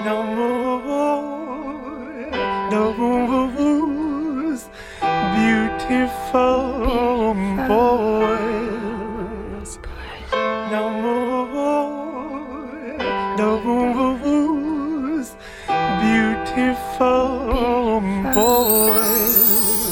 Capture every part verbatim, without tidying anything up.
No more, no moves, beautiful boys. No more, no moves, beautiful boys.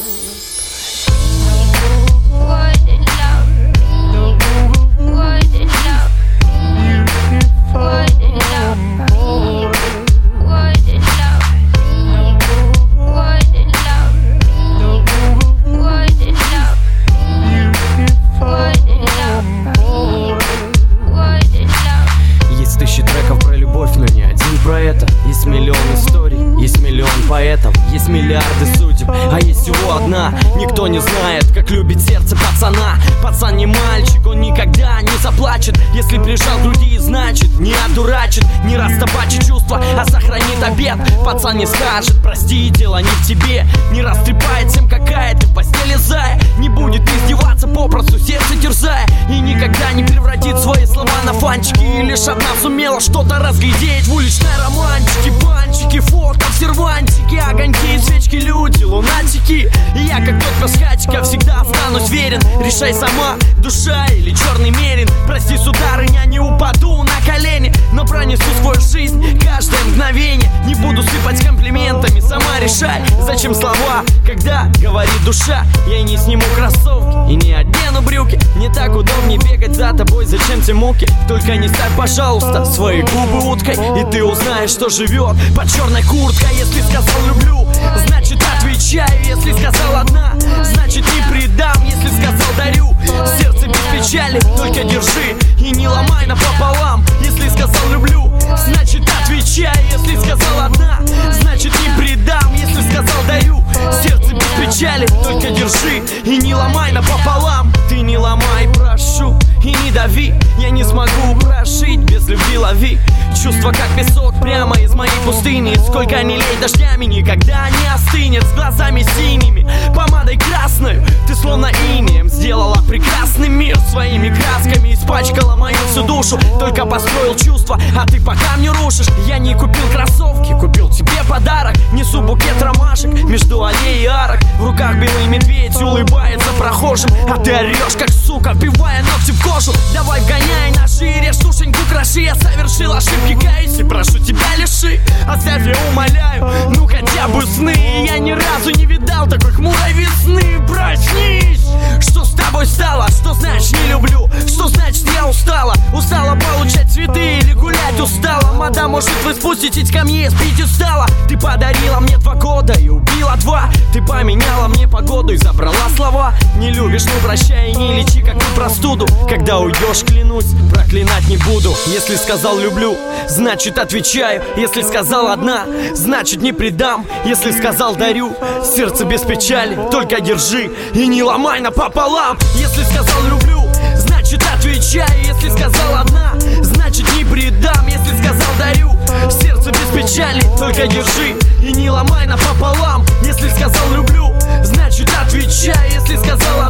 Есть миллион историй, есть миллион поэтов, есть миллиарды судеб, а есть всего одна. Никто не знает, как любит сердце пацана. Пацан не мальчик, он никогда не заплачет. Если прижал к груди, значит не одурачит. Не растопачит чувства, а сохранит обет. Пацан не скажет, прости, дело не в тебе. Не растрепает всем, какая ты в постели зая. Не будет издеваться, попросту сердце терзая. И никогда не превратит свои слова на фанчики. И лишь одна сумела что-то разглядеть в уличной романтике. Банчики, фото в сервантике, огоньки и свечки, люди, лунатики. И я, как тот пасхатчика, всегда останусь верен. Решай сама, душа или черный мерин. Прости, сударыня, не упаду на колени, но пронесу свою жизнь каждое мгновение. Не буду сыпать комплиментами, сама решай, зачем слова, когда говорит душа. Я не сниму кроссовки и не одену брюки. Мне так удобнее бегать за тобой, зачем те муки? Только не ставь, пожалуйста, свои губы уткой, и ты узнаешь, что живет под черной курткой. Если сказал люблю, значит отвечаю. Если сказал одна, значит не предам. Если сказал дарю, сердце без печали, только держи и не ломай напополам. Если сказал люблю, значит отвечаю. Если сказал одна, значит не предам. Если сказал дарю, сердце без печали, только держи и не ломай напополам. Ты не ломай, прошу, и не дави. Я не смогу прожить без любви, лови. Чувство как песок прямо из моей пустыни. Сколько ни лей дождями, никогда не остынет. С глазами синими, помадой красной. Ты словно инеем сделала прекрасный мир. Своими красками испачкала мою всю душу. Только построил чувства, а ты пока мне рушишь. Я не купил кроссовки, купил тебе подарок. Несу букет ромашек между аллей и арок. В руках белый медведь улыбается прохожим, а ты орешь как сука, вбивая ногти в кожу. Давай вгоняй на шире, душеньку кроши. Я совершил ошибки, каюсь и прошу тебя лиши. Оставь, я умоляю, ну хотя бы сны. Я ни разу не видал такой хмурой весны. Проснись! Что с тобой стало? Что значит не люблю? Что значит я устала? Устала получать цветы или гулять устала? Мадам, может вы спуститесь ко мне с пьедестала? Ты подарила мне два года и убила два. Ты поменяла мне погоду и забрала слова. Не любишь, ну прощай и не лечи как ты простуду. Когда уйдешь, клянусь, проклинать не буду. Если сказал люблю, значит отвечаю. Если сказал одна, значит не предам. Если сказал дарю, сердце без печали, только держи и не ломай напополам. Если сказал люблю, значит отвечаю. Если сказал одна, значит не предам. Если сказал дарю, сердце без печали, только держи и не ломай напополам. Если сказал люблю, значит отвечаю. Если сказал